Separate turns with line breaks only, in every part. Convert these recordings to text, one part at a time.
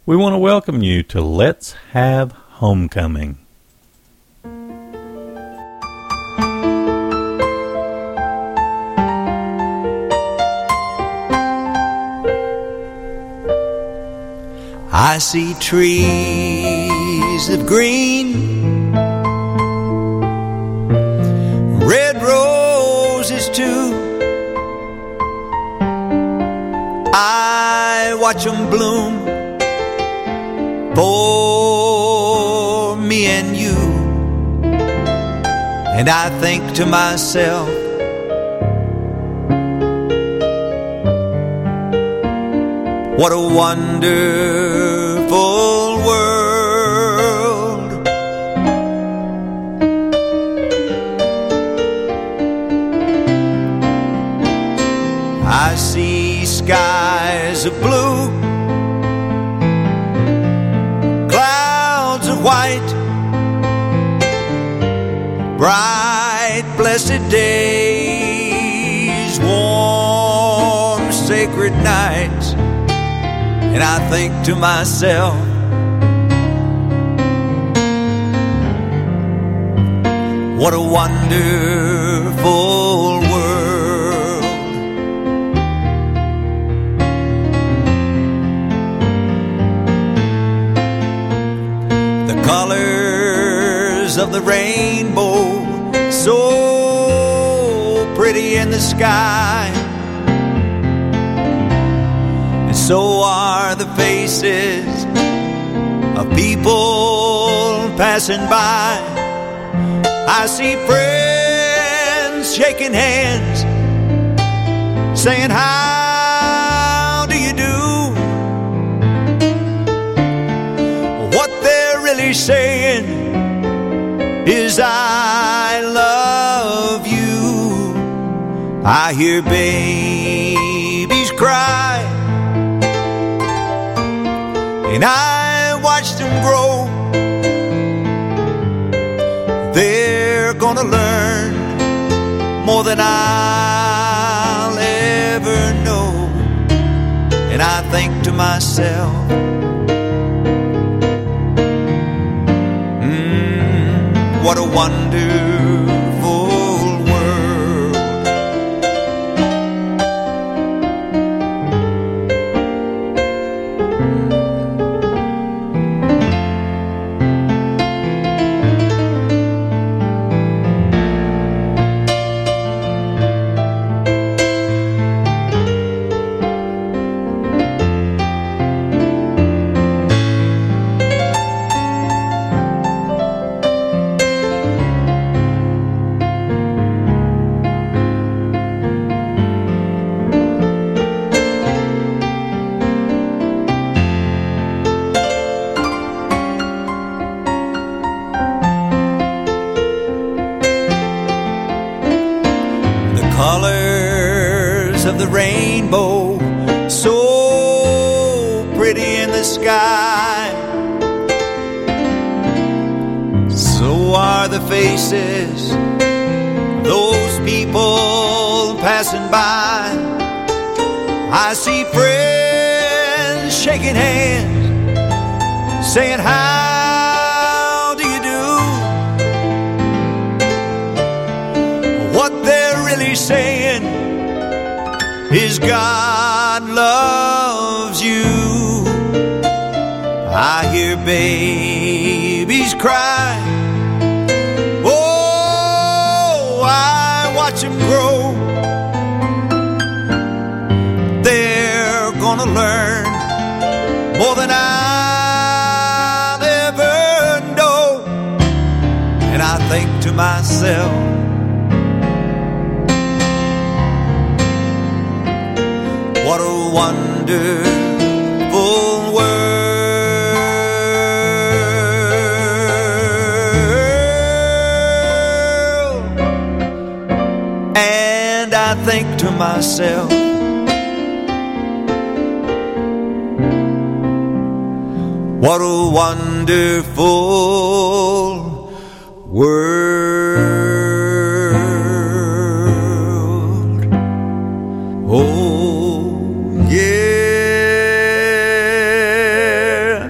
we want to welcome you to Let's Have Homecoming.
I see trees of green, red roses too. I watch them bloom for me and you, and I think to myself, what a wonderful world. I see skies of blue, clouds of white, bright blessed days, warm sacred nights. And I think to myself, what a wonderful world. The colors of the rainbow, so pretty in the sky, so are the faces of people passing by. I see friends shaking hands, saying, how do you do? What they're really saying is, I love you. I hear babies cry, and I watch them grow. They're gonna learn more than I'll ever know. And I think to myself, what a wonderful world. Colors of the rainbow, so pretty in the sky, so are the faces those people passing by. I see friends shaking hands, saying, how do you do? What they're really saying is, God loves you. I hear babies cry, oh, I watch them grow. They're gonna learn more than I'll ever know. And I think to myself, what a wonderful world. And I think to myself, what a wonderful world. Oh, yeah.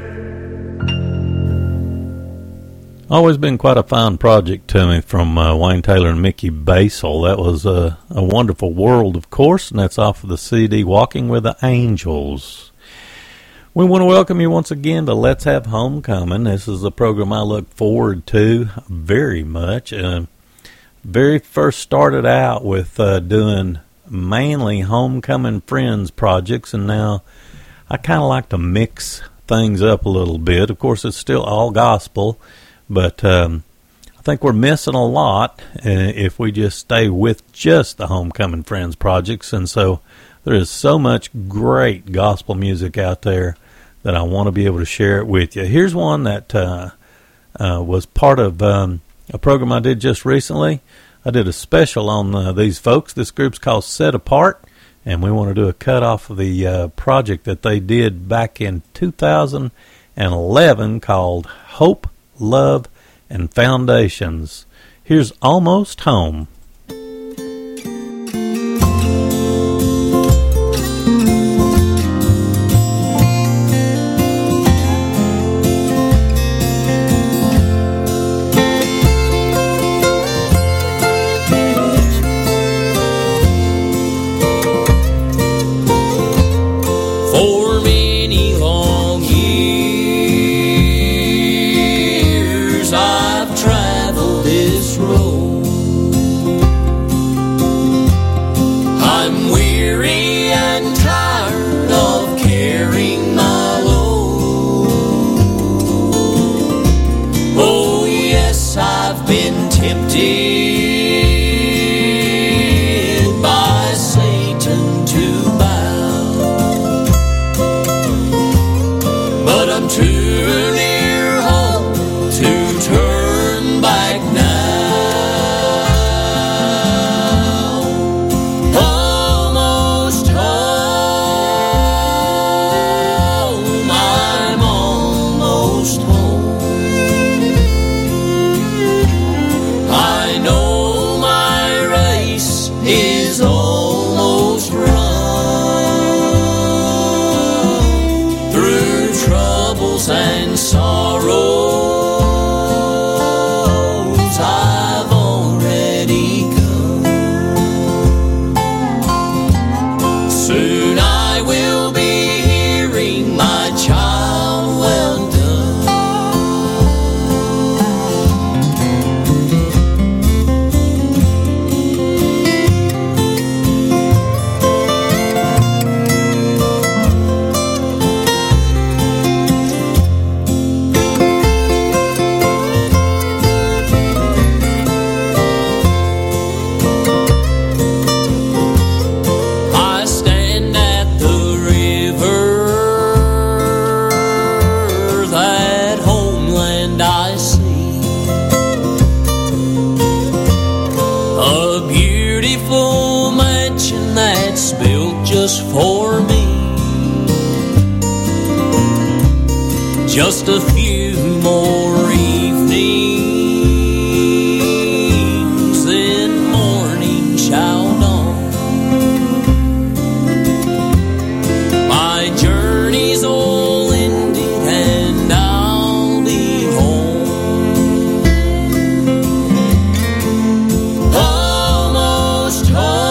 Always been quite a fine project to me from Wayne Taylor and Mickey Basel. That was a Wonderful World, of course, and that's off of the CD Walking with the Angels. We want to welcome you once again to Let's Have Homecoming. This is a program I look forward to very much. Very first started out with doing mainly homecoming friends projects, and now I kind of like to mix things up a little bit. Of course, it's still all gospel, but I think we're missing a lot if we just stay with just the homecoming friends projects. And so there is so much great gospel music out there that I want to be able to share it with you. Here's one that was part of a program I did just recently. I did a special on these folks. This group's called Set Apart, and we want to do a cut off of the project that they did back in 2011 called Hope, Love, and Foundations. Here's Almost Home.
For me, just a few more evenings, then morning shall dawn. My journey's all ended and I'll be home. Almost home.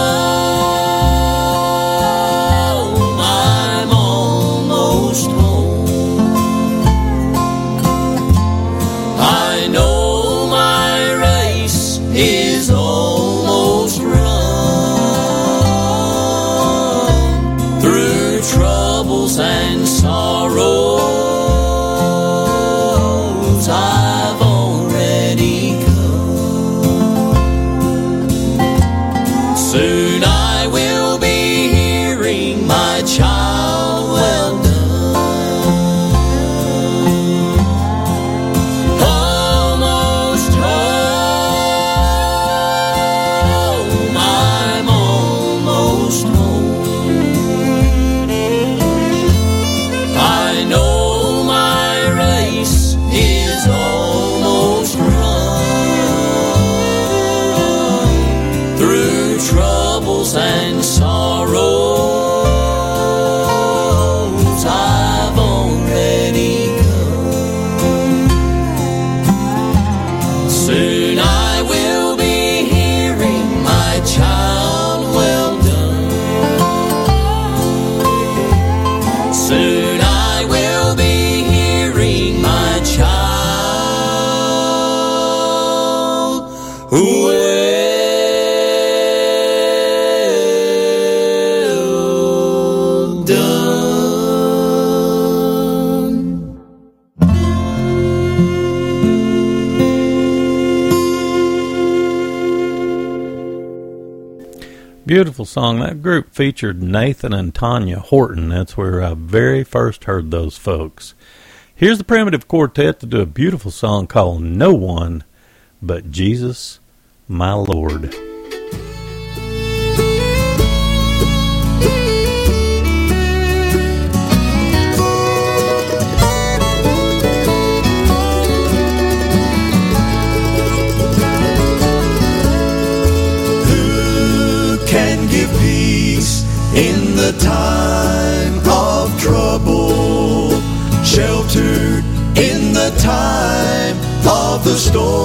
And sorrows I've already come. Soon I will be hearing my child well done. Almost home, I'm almost home. I know Soon I will be hearing my child. Well done.
Beautiful song. That group featured Nathan and Tanya Horton. That's where I very first heard those folks. Here's the Primitive Quartet to do a beautiful song called No One But Jesus, My Lord.
In the time of trouble, sheltered in the time of the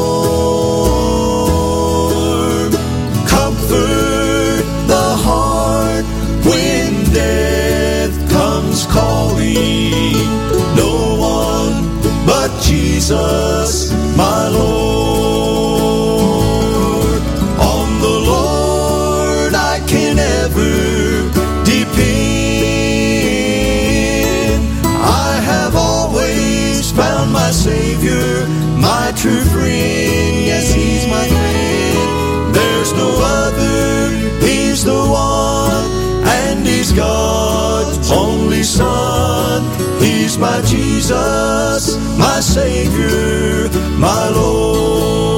storm, comfort the heart when death comes calling. No one but Jesus, my Lord. On the Lord I can ever found my Savior, my true friend. Yes, He's my friend. There's no other. He's the one, and He's God's only Son. He's my Jesus, my Savior, my Lord.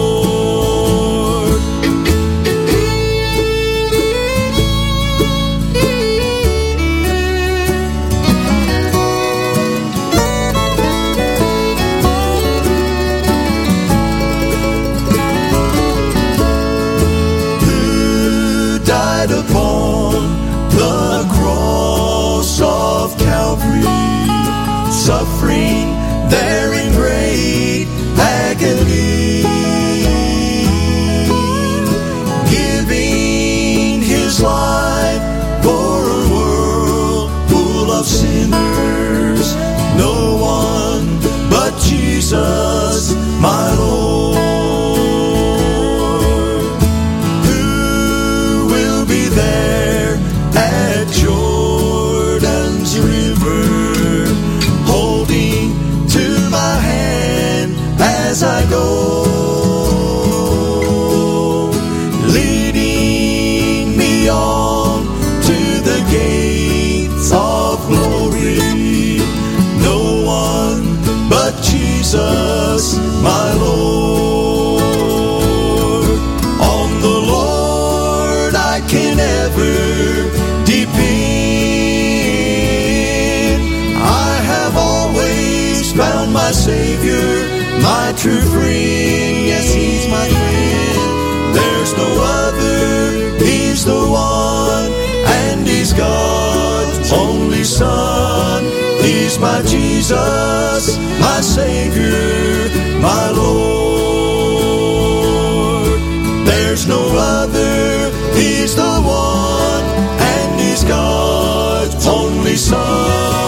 Suffering there in great agony, giving His life for a world full of sinners. No one but Jesus, my Lord. Who will be there at Jordan's river, as I go, leading me on to the gates of glory. No one but Jesus, my Lord. On the Lord I can ever depend. I have always found my Savior, my true friend. Yes, He's my friend. There's no other. He's the one, and He's God's only Son. He's my Jesus, my Savior, my Lord. There's no other. He's the one, and He's God's only Son.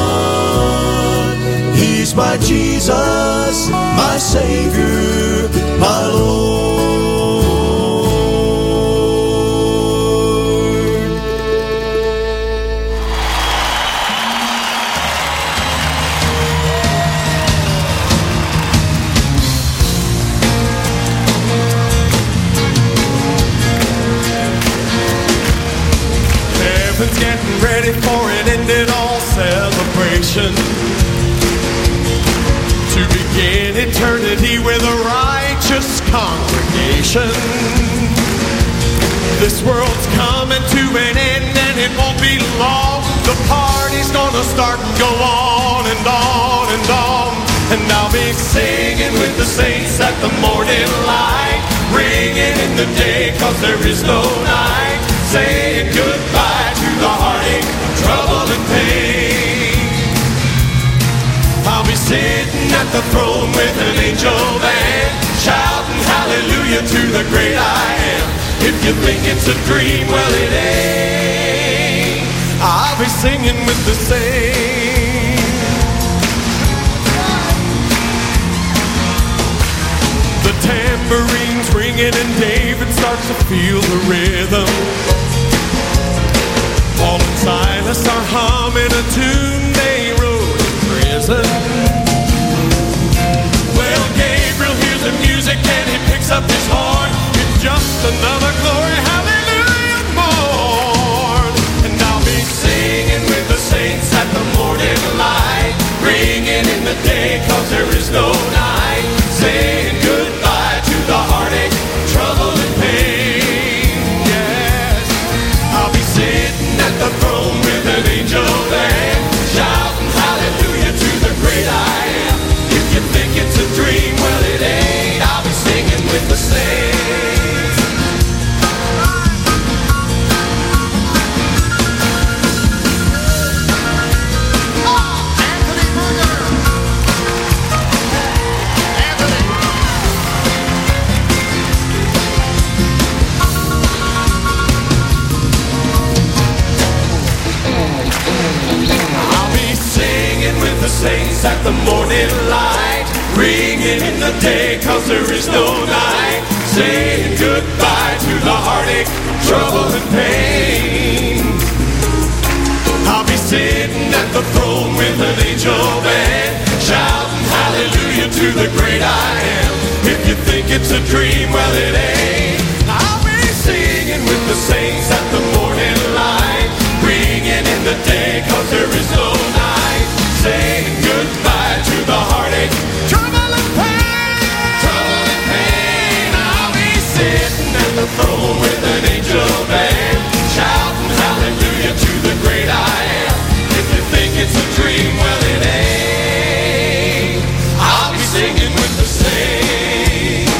He's my Jesus, my Savior, my Lord.
Heaven's getting ready for an end-it-all celebration, to begin eternity with a righteous congregation. This world's coming to an end, and it won't be long. The party's gonna start and go on and on and on. And I'll be singing with the saints at the morning light, ringing in the day 'cause there is no night, saying goodbye to the heartache, trouble and pain. I'll be sitting at the throne with an angel band, shouting hallelujah to the great I am. If you think it's a dream, well it ain't. I'll be singing with the saints. singing and David starts to feel the rhythm. Paul and Silas are humming a tune they wrote in prison. Well, Gabriel hears the music and he picks up his horn. It's just another glory, hallelujah, morn. And I'll be singing with the saints at the morning light, ringing in the day 'cause there is no night, saying goodbye to the heartache, trouble and pain. Yes, I'll be sitting at the throne with an angel band, shouting hallelujah to the great I am. If you think it's a dream, well it ain't. I'll be singing with the saints. Saints at the morning light, ringing in the day 'cause there is no night, saying goodbye to the heartache, trouble and pain. I'll be sitting at the throne with an angel band, shouting hallelujah to the great I am. If you think it's a dream, well it ain't. I'll be singing with the saints at the morning light, ringing in the day 'cause there is no night, saying goodbye to the heartache, trouble and pain. Trouble and pain. I'll be sitting at the throne with an angel band, shouting hallelujah to the great I am. If you think it's a dream, well it ain't. I'll be singing with the saints.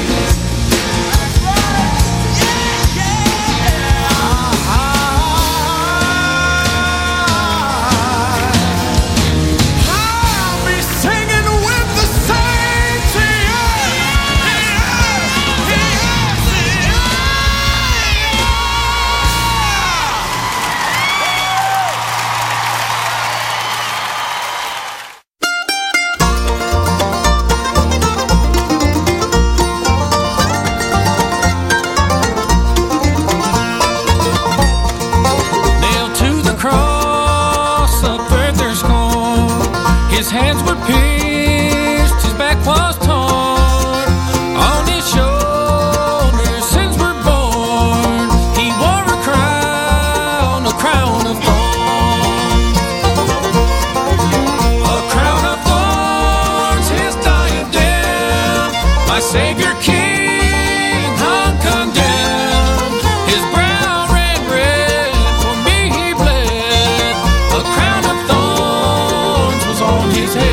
His hands were pierced, his back was torn. On his shoulders sins were born. He wore a crown of thorns. A crown of thorns, his diadem. My Savior King hung condemned. His brow ran red, for me he bled. A crown of thorns was on his head.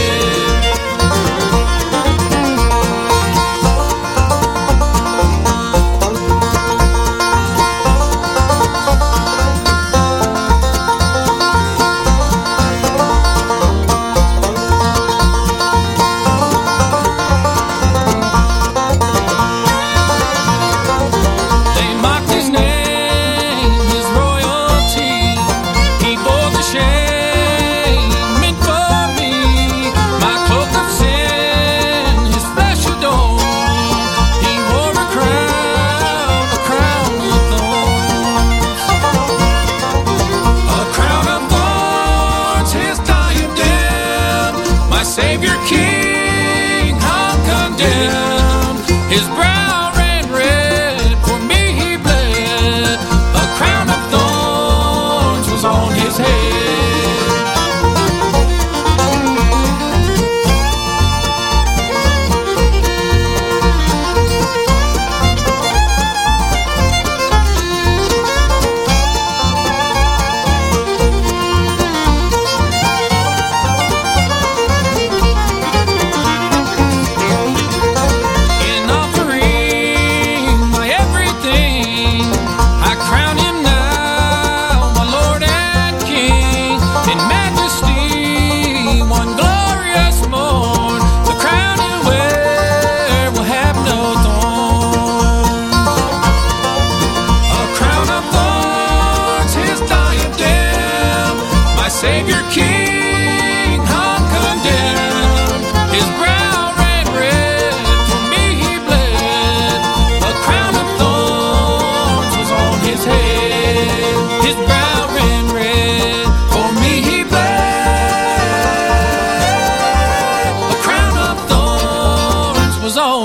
They mocked his name, his royalty. He bore the shame meant for me.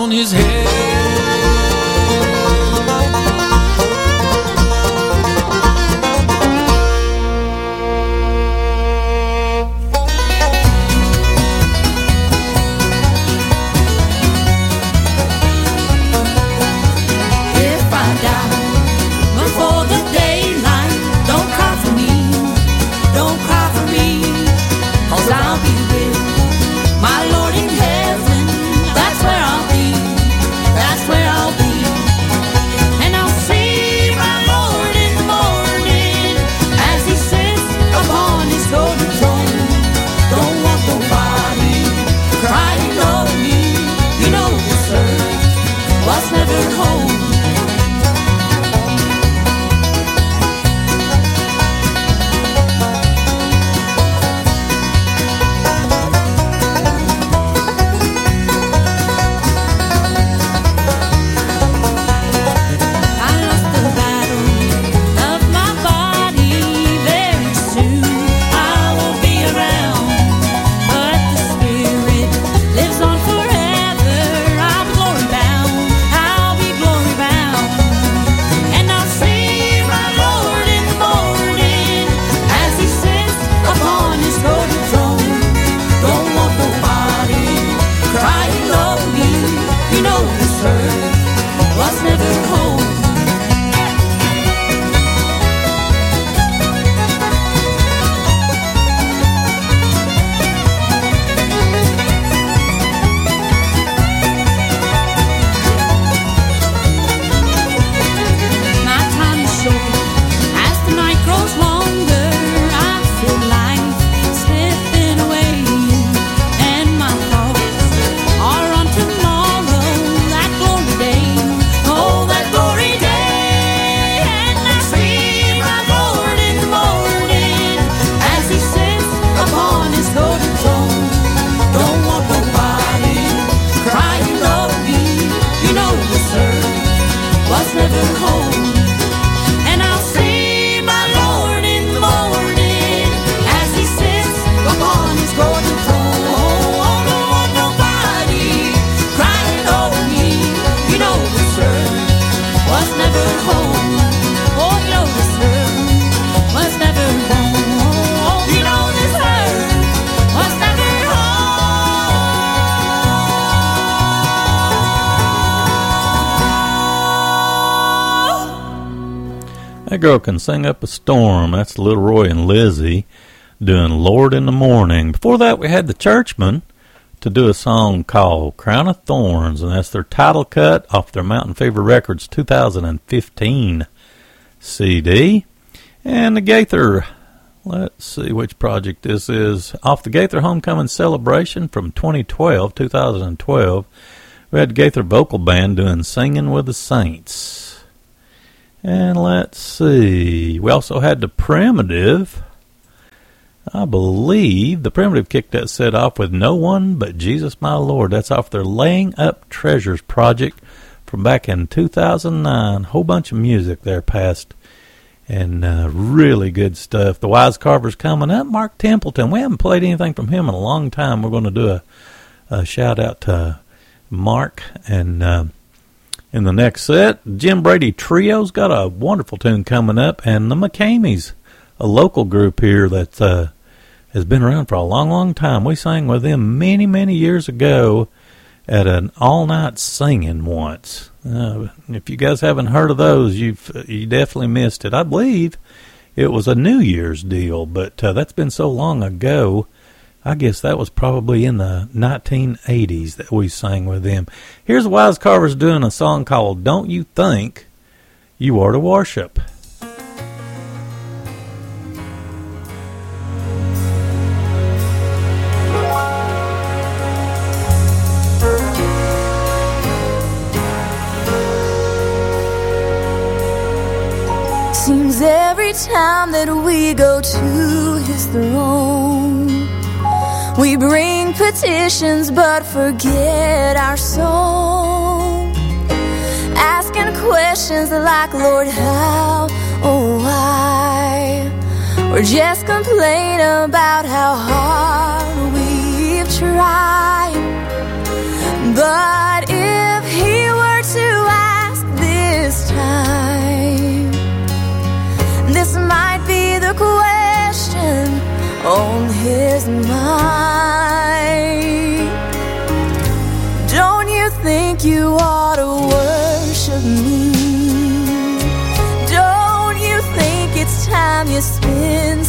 on his head.
That girl can sing up a storm. That's Little Roy and Lizzie doing Lord in the Morning. Before that, we had the Churchmen to do a song called Crown of Thorns, and that's their title cut off their Mountain Fever Records 2015 CD. And the Gaither, let's see which project this is, off the Gaither Homecoming Celebration from 2012. We had the Gaither Vocal Band doing Singing with the Saints. And let's see, we also had the Primitive. I believe the Primitive kicked that set off with No One But Jesus My Lord. That's off their Laying Up Treasures project from back in 2009. Whole bunch of music there past, and really good stuff. The Wise Carver's coming up. Mark Templeton, we haven't played anything from him in a long time. We're going to do a shout out to Mark, and in the next set, Jim Brady Trio's got a wonderful tune coming up, and the McCameys, a local group here that has been around for a long, long time. We sang with them many, many years ago at an all-night singing once. If you guys haven't heard of those, you definitely missed it. I believe it was a New Year's deal, but that's been so long ago. I guess that was probably in the 1980s that we sang with them. Here's the Wise Carvers doing a song called Don't You Think You Are to Worship.
Seems every time that we go to his throne, we bring petitions but forget our song, asking questions like, Lord, how, oh, why? Or just complain about how hard we've tried. But if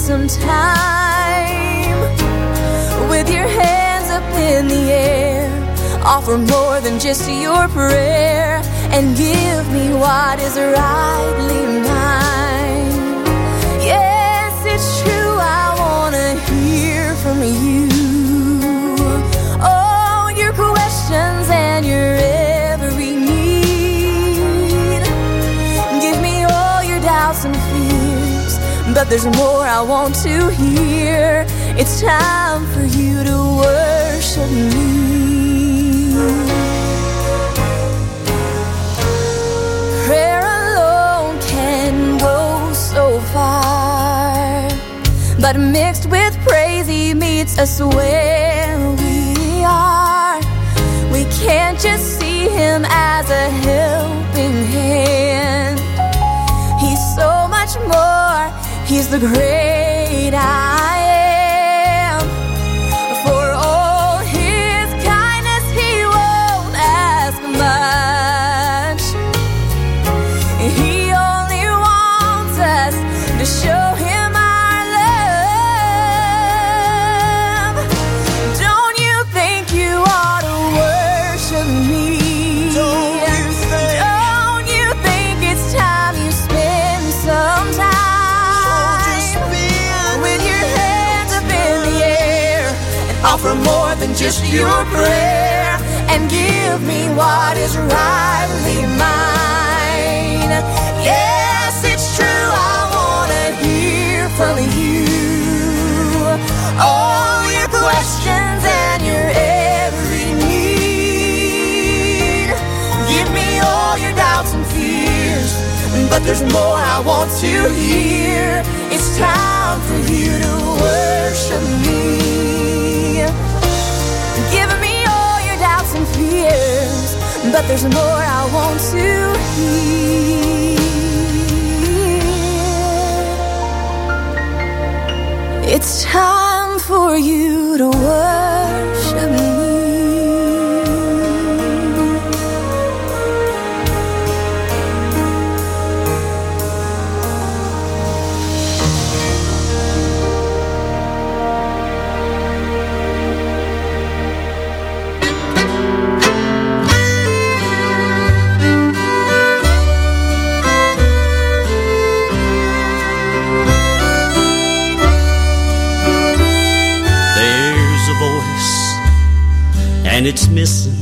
some time. With your hands up in the air, offer more than just your prayer, and give me what is rightly mine. Yes, it's true, I want to hear from you. Oh, your questions and your every need. Give me all your doubts and fears, but there's more I want to hear. It's time for you to worship me. Prayer alone can go so far, but mixed with praise He meets us where we are. We can't just see Him as a helping hand. He's so much more. He's the great I am. For all His kindness He won't ask much. He only wants us to show Him our love. Don't you think you ought to worship me? Don't you think it's time you spend some time with your hands up in the air, and offer more than just your prayer, and give me what is rightly mine. Yes, it's true, I want to hear from you. All your questions and your every need. Give me all your doubts and fears, but there's more I want to hear. It's time for you to worship me. Give me all your doubts and fears, but there's more I want to hear. It's time for you to worship me.
And it's missing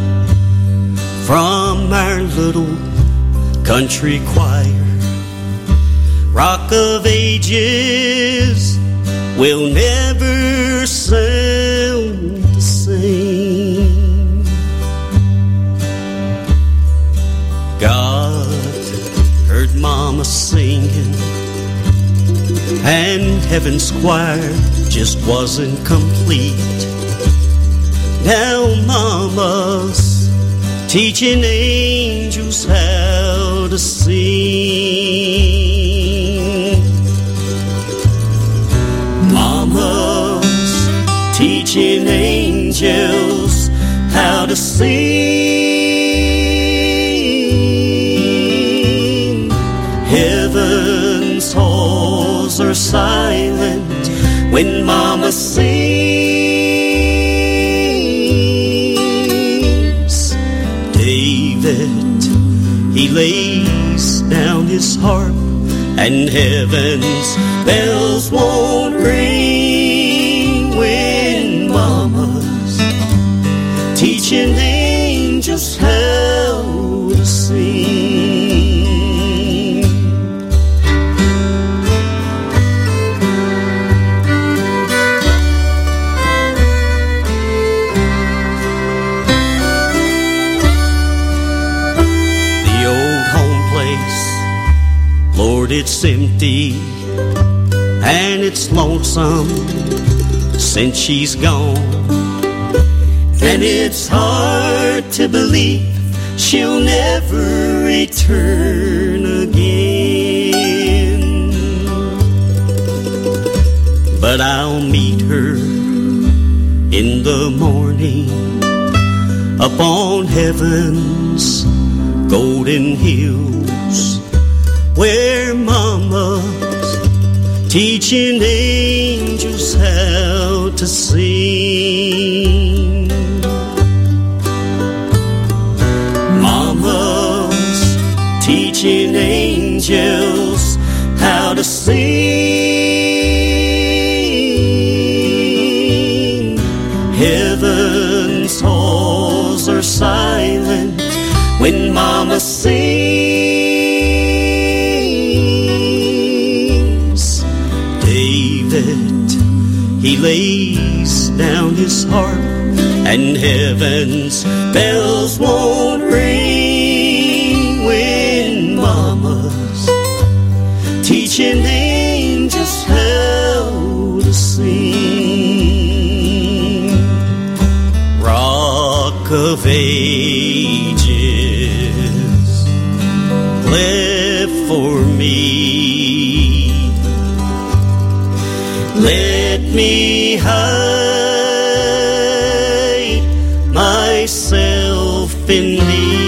from our little country choir. Rock of Ages will never sound the same. God heard Mama singing, and heaven's choir just wasn't complete. Now Mama's teaching angels how to sing. Mama's teaching angels how to sing. Heaven's halls are silent when Mama sings. He lays down his harp, and heaven's bells won't ring when Mama's teaching angels how to sing. Lord, it's empty and it's lonesome since she's gone, and it's hard to believe she'll never return again. But I'll meet her in the morning up on heaven's golden hills, where Mama's teaching angels how to sing. Mama's teaching angels how to sing. Heaven's halls are silent when Mama sings. David, he lays down his harp, and heaven's bells won't ring when Mama's teaching angels how to sing. Rock of Ages, cleft for me, let me hide myself in thee.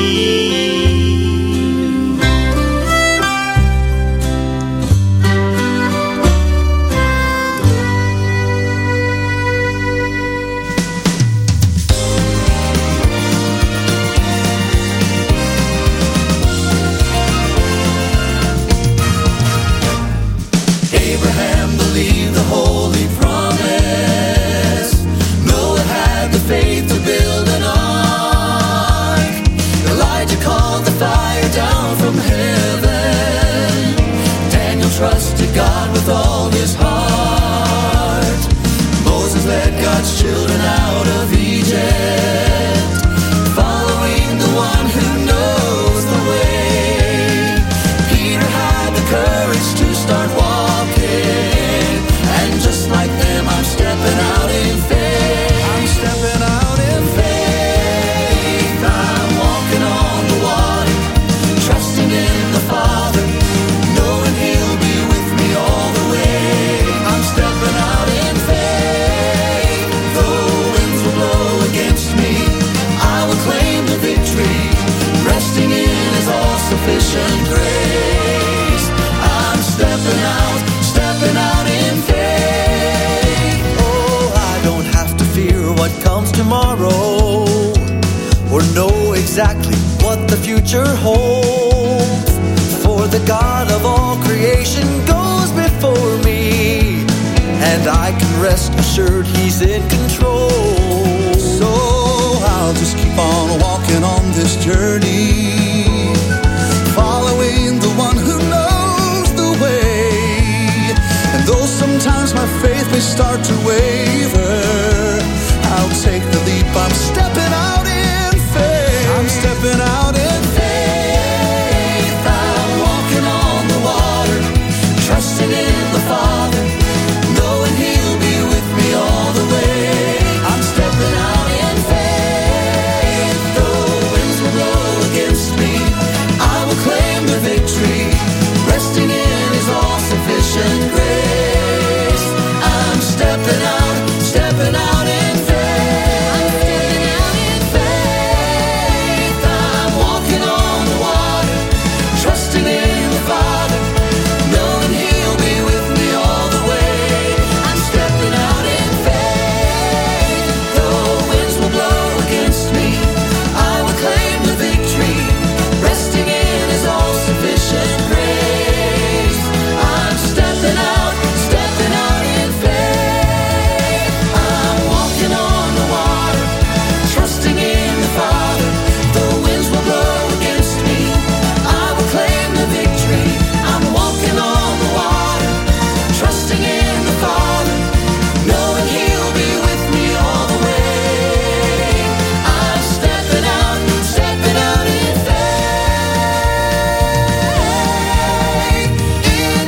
Abraham believed the holy promise. Noah had the faith to build an ark. Elijah called the fire down from heaven. Daniel trusted God with all his heart. Moses led God's children out of Egypt, following the one who knows the way. Peter had the courage to start walking, and just like them, I'm stepping out in faith. I'm stepping out in faith. I'm walking on the water, trusting in the Father, knowing He'll be with me all the way. I'm stepping out in faith. Though winds will blow against me, I will claim the victory, resting in His all-sufficient grace. I'm stepping out in faith. Oh, I don't have to fear what comes tomorrow, or know exactly what the future holds. For the God of all creation goes before me, and I can rest assured He's in control. So I'll just keep on walking on this journey, following the one who knows the way. And though sometimes my faith may start to waver, I'll take the leap. I'm stepping out in faith. I'm stepping out in faith. I'm walking on the water, trusting in the Father, knowing He'll be with me all the way. I'm stepping out in faith. Though winds will blow against me, I will claim the victory, resting in His all-sufficient grace. I'm stepping out in faith. I'm walking on the water, trusting in the Father, knowing He'll be with me all the way. I'm stepping out in faith. Though winds will blow against me, I will claim the victory, resting in His all-sufficient grace. I'm stepping out in faith. I'm walking on the water, trusting in the Father. Though winds will blow against me, I will claim the victory. I'm walking on the water, trusting in the Father, knowing He'll be with me all the way. I'm stepping out in faith, in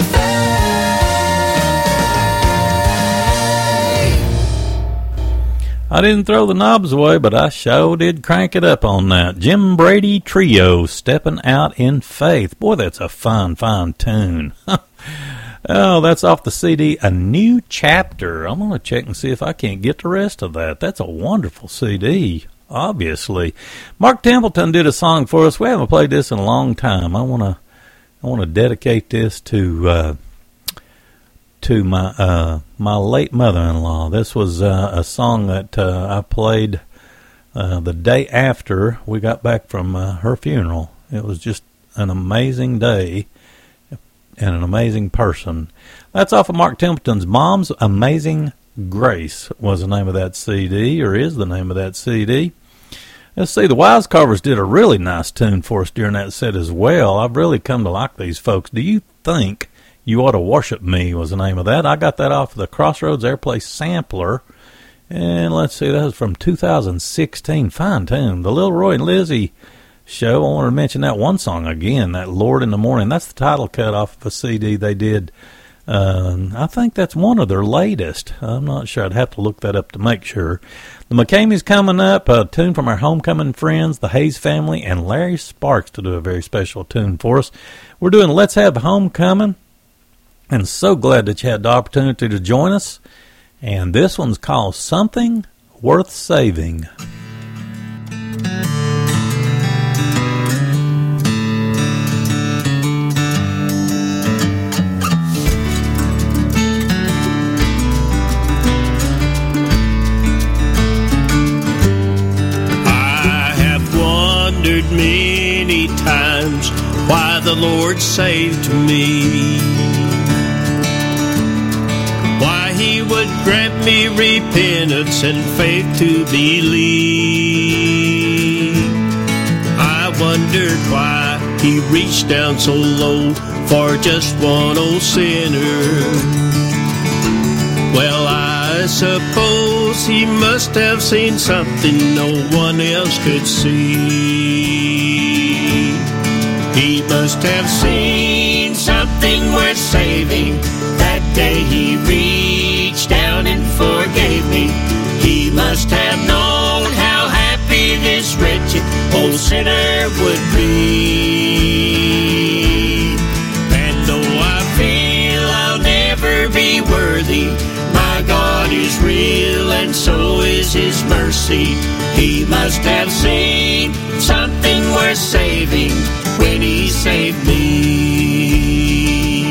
faith.
I didn't throw the knobs away, but I sure did crank it up on that. Jim Brady Trio, Stepping Out in Faith. Boy, that's a fine tune. Oh, that's off the CD, A New Chapter. I'm going to check and see if I can't get the rest of that. That's a wonderful CD, obviously. Mark Templeton did a song for us. We haven't played this in a long time. I want to dedicate this to to my my late mother-in-law. This was a song that I played the day after we got back from her funeral. It was just an amazing day and an amazing person. That's off of Mark Templeton's Mom's Amazing Grace was the name of that CD, or is the name of that CD. Let's see, the Wisecarvers did a really nice tune for us during that set as well. I've really come to like these folks. Do You Think You Ought to Worship Me was the name of that. I got that off of the Crossroads Airplay sampler. And let's see, that was from 2016. Fine tune. The Little Roy and Lizzie show. I wanted to mention that one song again, that Lord in the Morning. That's the title cut off of a CD they did. I think that's one of their latest. I'm not sure. I'd have to look that up to make sure. The McCameys coming up, a tune from our homecoming friends, the Hayes family, and Larry Sparks to do a very special tune for us. We're doing Let's Have Homecoming, and so glad that you had the opportunity to join us. And this one's called Something Worth Saving.
Many times why the Lord saved me, why He would grant me repentance and faith to believe. I wondered why He reached down so low for just one old sinner. Well, I suppose He must have seen something no one else could see. He must have seen something worth saving. That day He reached down and forgave me. He must have known how happy this wretched old sinner would be. And though I feel I'll never be worthy, my God is real and so is His mercy. He must have seen something worth saving when He saved me.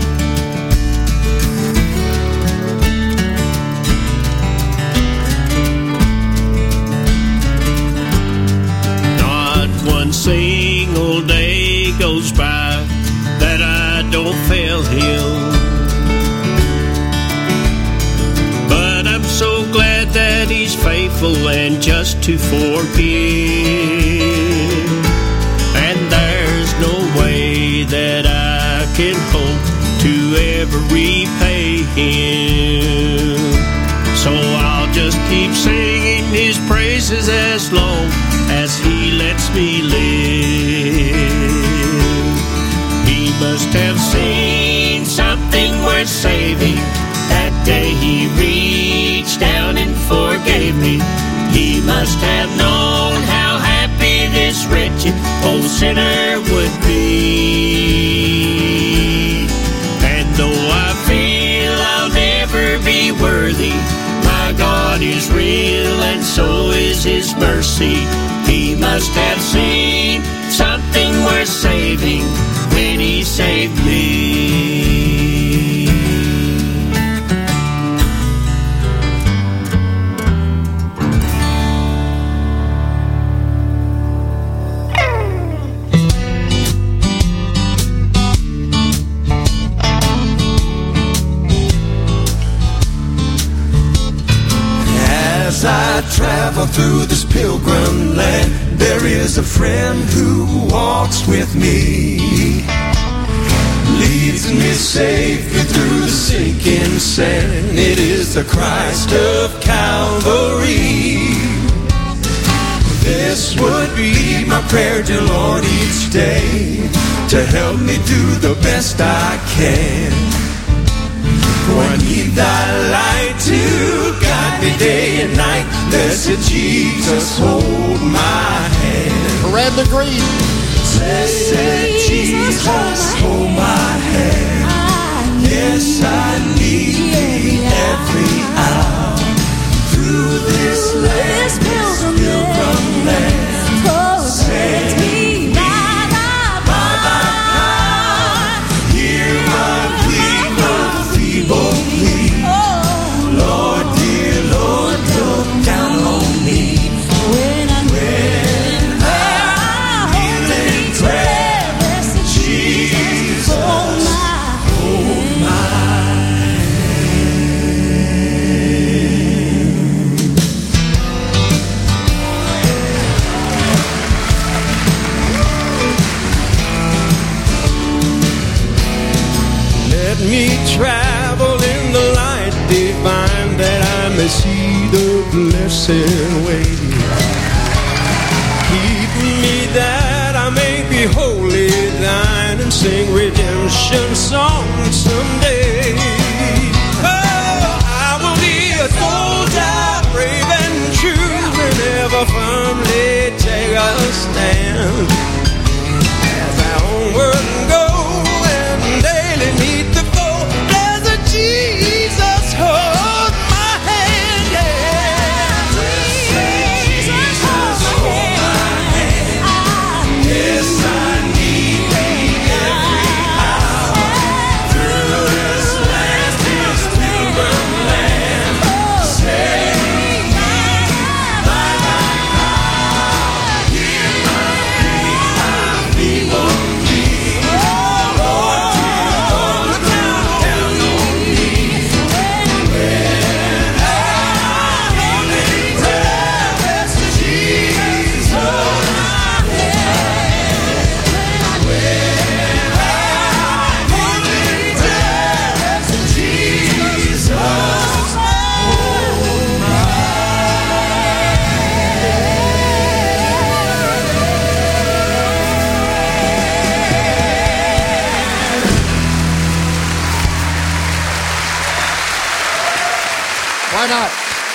Not one single day goes by that I don't fail Him. But I'm so glad that He's faithful and just to forgive. No way that I can hope to ever repay Him. So I'll just keep singing His praises as long as He lets me live. He must have seen something worth saving. That day He reached down and forgave me. He must have known how happy this wretched old sinner would be. And though I feel I'll never be worthy, my God is real and so is His mercy. He must have seen something worth saving when He saved me.
As I travel through this pilgrim land, there is a friend who walks with me, leads me safely through the sinking sand. It is the Christ of Calvary. This would be my prayer, dear Lord, each day, to help me do the best I can. For I need Thy light to guide me day and night. Blessed Jesus, hold my hand.
Brenda Green.
Blessed Jesus, hold my hand. Yes, I need Thee every hour. Through this land, this pilgrim land, save me by Thy power. Hear my plea, my feeble may see the blessed way. Keep me that I may be wholly thine and sing redemption songs someday. Oh, I will be a soldier, brave and true, and ever firmly take a stand. As I onward go and daily meet the foe, there's a Jesus hold my hand, yeah. Jesus hold my hand. Yes, I need thee every hour. Through this land, this pilgrim land, save me by thy power. Hear my plea, my feeble plea. Lord, look down on me. When I only press Jesus,
Why not?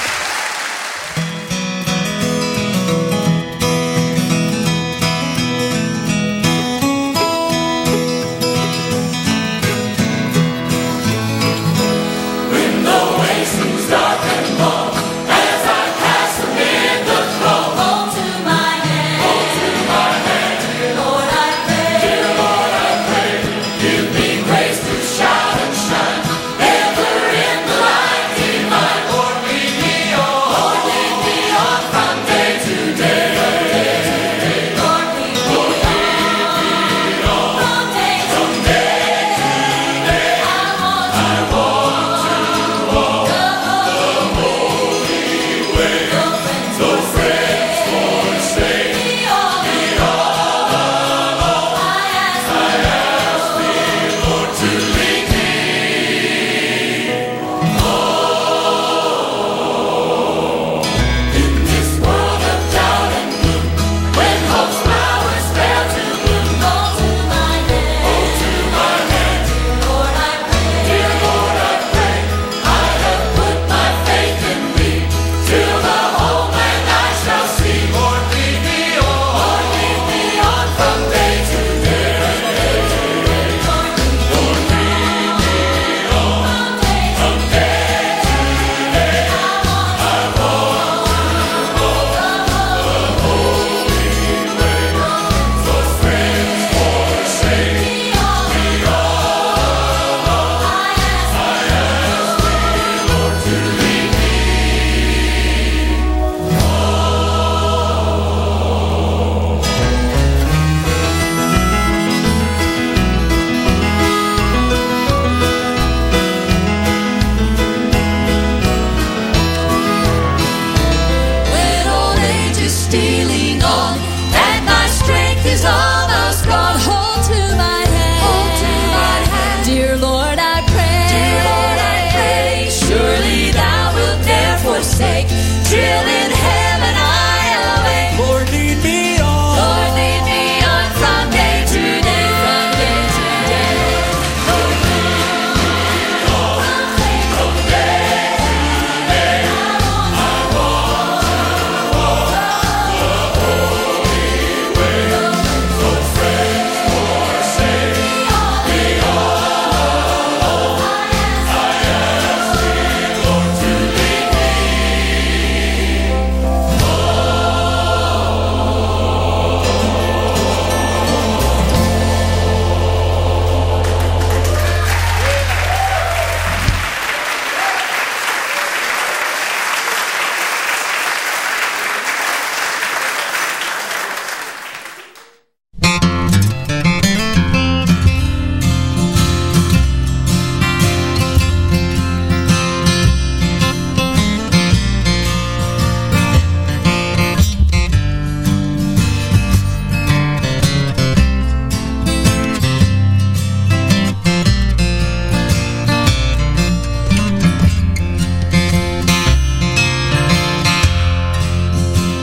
Hold to my hand, dear Lord, I pray. Give me grace to shout and shine, ever in the light divine. Lord, lead me on from day to day. Lord, lead me on from day to day. I want to walk the holy way. No friends forsake me all. I ask thee, Lord, to lead me. In this world of doubt and gloom, when hope's flowers fail to bloom, hold to my hand, dear Lord, I pray. I have put my faith in thee, till the whole land I shall see. Lord, lead me on from day to day. Lord, lead me on from day to day. I want to walk the holy way. For friends forsake me all. I ask thee, Lord, to lead me. When old age is stealing on and my strength is almost gone, hold to my hand, dear Lord, I pray. Surely thou wilt never forsake, till in heaven I await. Lord, lead me on from day to day. Lord, lead me on from day to day. I want to walk the holy way. No friends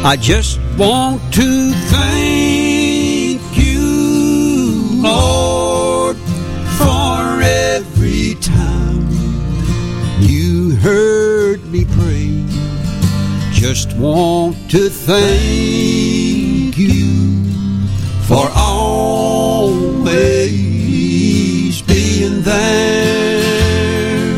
I just want to thank you, Lord, for every time you heard me pray. Just want to thank you for always being there.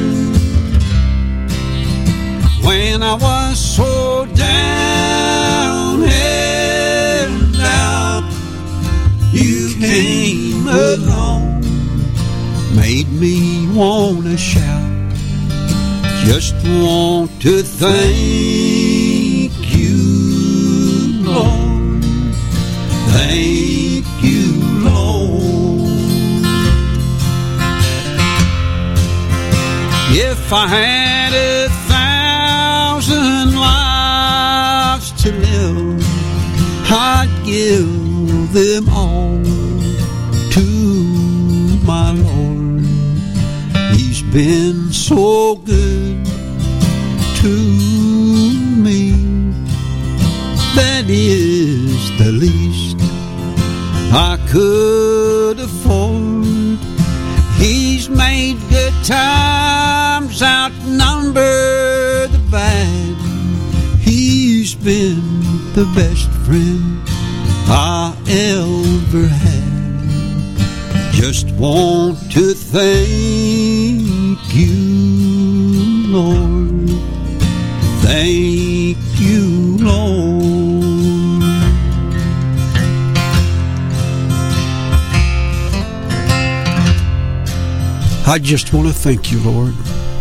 When I was so down and out, you came along, made me want to shout. Just want to thank you, Lord. Thank you, Lord. If I had 1,000 lives to live, I'd give them all to my Lord. He's been so good to me. That is the least I could afford. He's made good times outnumber the bad. He's been the best friend I ever had. Just want to thank you, Lord. Thank you, Lord. I just want to thank you, Lord,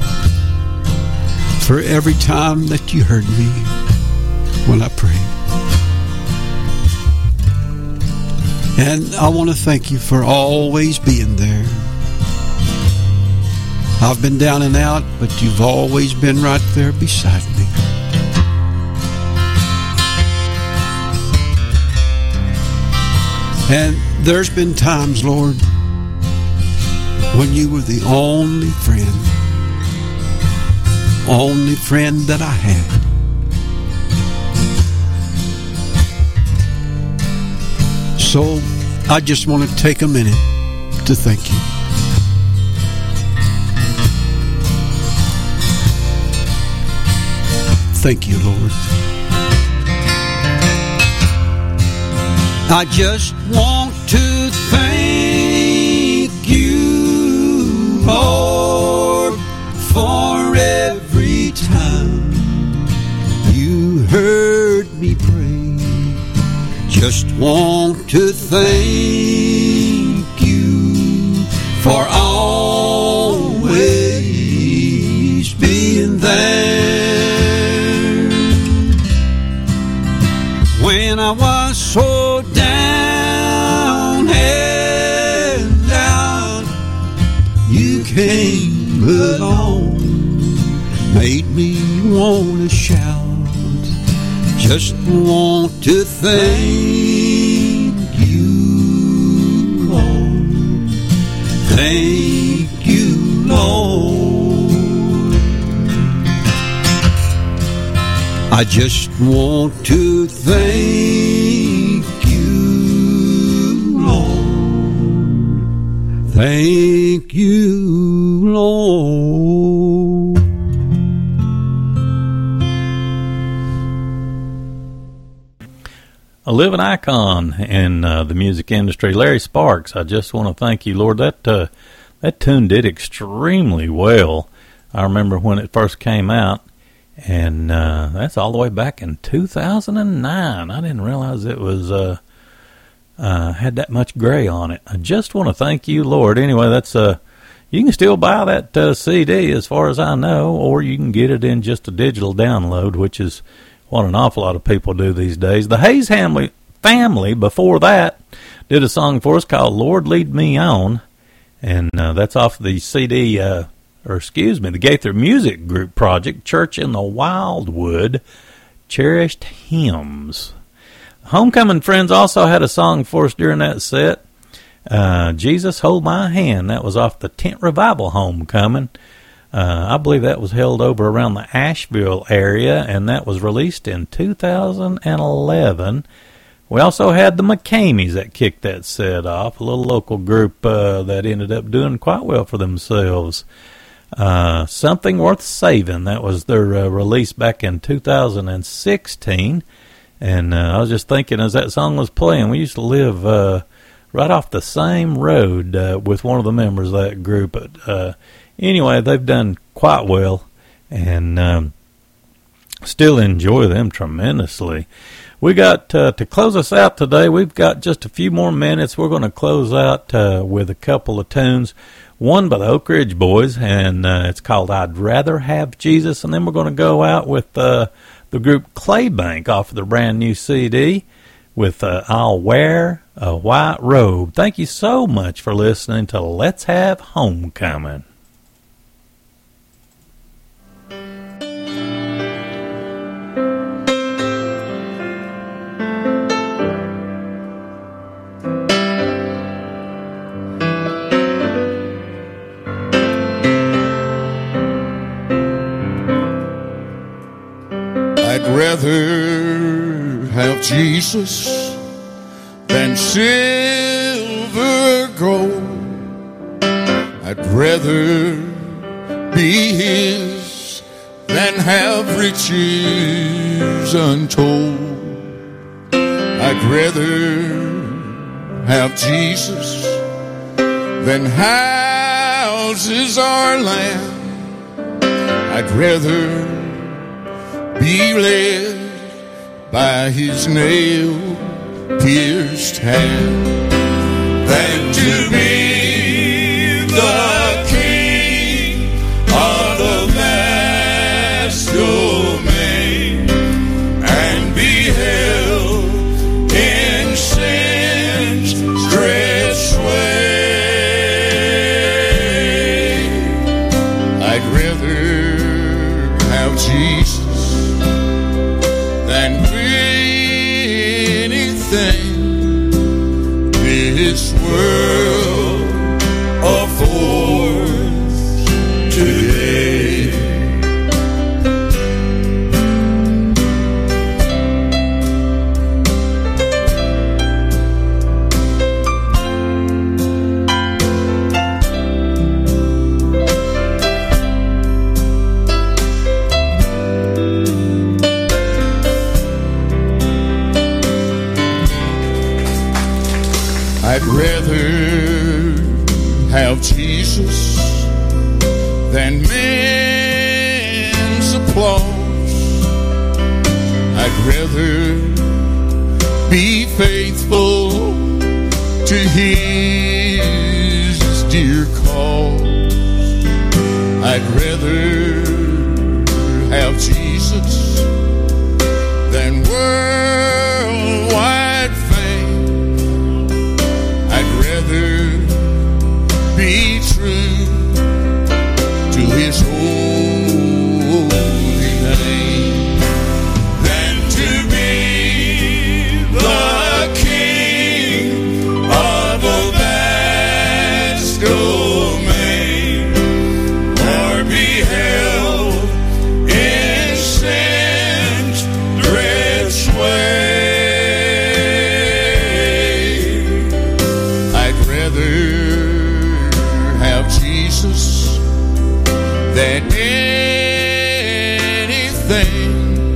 for every time that you heard me when I prayed. And I want to thank you for always being there. I've been down and out, but you've always been right there beside me. And there's been times, Lord, when you were the only friend that I had. So I just want to take a minute to thank you. Thank you, Lord. I just want to thank you, Lord, for every time you heard me pray. Just want to thank you for always being there. When I was so down and out, you came along, made me want to shout. Just want to thank you, Lord. Thank you, Lord. I just want to thank you, Lord. Thank you, Lord.
A living icon in the music industry, Larry Sparks. I just want to thank you, Lord. That tune did extremely well. I remember when it first came out, and that's all the way back in 2009. I didn't realize it was had that much gray on it. I just want to thank you, Lord. Anyway, that's you can still buy that CD as far as I know, or you can get it in just a digital download, which is what an awful lot of people do these days. The Hayes family before that did a song for us called Lord Lead Me On, and that's off the CD, the Gaither Music Group project, Church in the Wildwood, Cherished Hymns. Homecoming Friends also had a song for us during that set, Jesus Hold My Hand. That was off the Tent Revival Homecoming. I believe that was held over around the Asheville area, and that was released in 2011. We also had the McCamies that kicked that set off, a little local group that ended up doing quite well for themselves. Something Worth Saving, that was their release back in 2016. And I was just thinking as that song was playing, we used to live right off the same road with one of the members of that group. But anyway, they've done quite well, and still enjoy them tremendously. We got, to close us out today, we've got just a few more minutes. We're going to close out with a couple of tunes. One by the Oak Ridge Boys, and it's called I'd Rather Have Jesus. And then we're going to go out with the group Claybank off of the brand new CD with I'll Wear a White Robe. Thank you so much for listening to Let's Have Homecoming.
I'd rather have Jesus than silver or gold. I'd rather be his than have riches untold. I'd rather have Jesus than houses or land. I'd rather be led by his nail-pierced hand than to be the king of the vast domain and be held in sin's dread sway. I'd rather have Jesus than anything this world affords today. I'd rather have Jesus than men's applause. I'd rather be faithful to his dear cause. I'd rather have Jesus than worldwide fame. I'd rather be true to his holy name than to be the king of a vast domain or be held in sin's dread sway. Than anything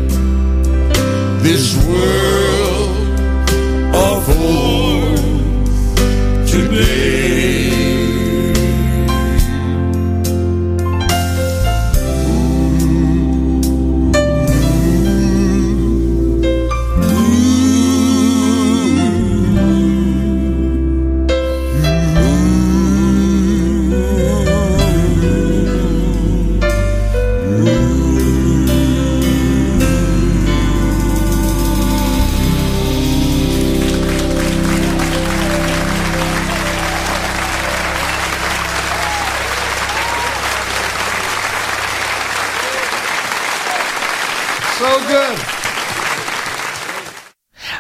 this world affords today.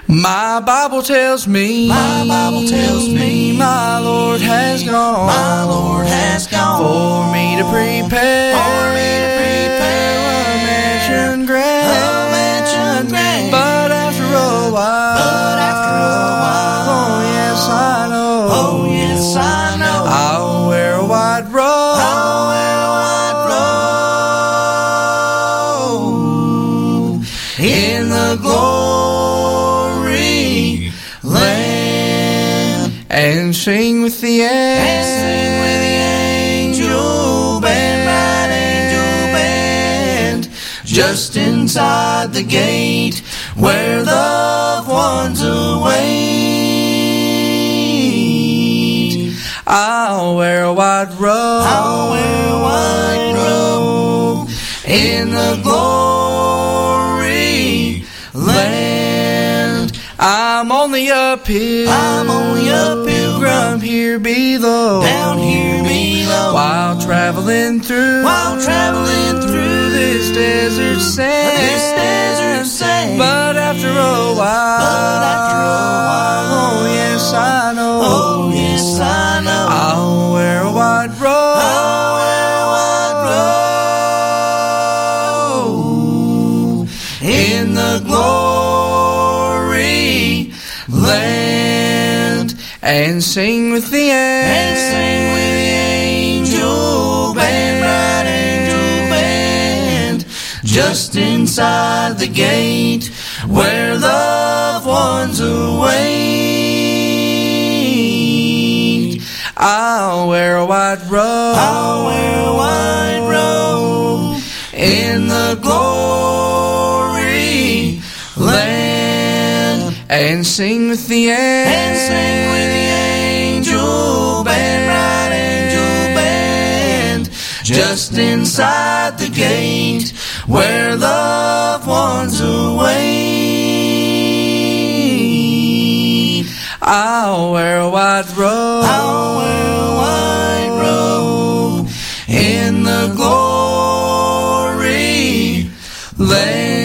My Bible tells me, my Lord has gone, for me to prepare, a mansion grand, but after a while, oh yes I know, I'll wear a white robe, in the glory land, and sing with the angel band, bright angel band, just inside the gate where loved ones await. I'll wear a white robe, in the glory land. I'm only a pilgrim here below, down here below, while traveling through this desert sand, but after a while, oh yes I know, I'll wear a white robe, in the glory land, and sing with the angel band, bright angel band, just inside the gate where loved ones await. I'll wear a white robe, in the glory land, and sing with the angel band, bright angel band, just inside the gate where loved ones await. I'll wear a white robe, in the glory land.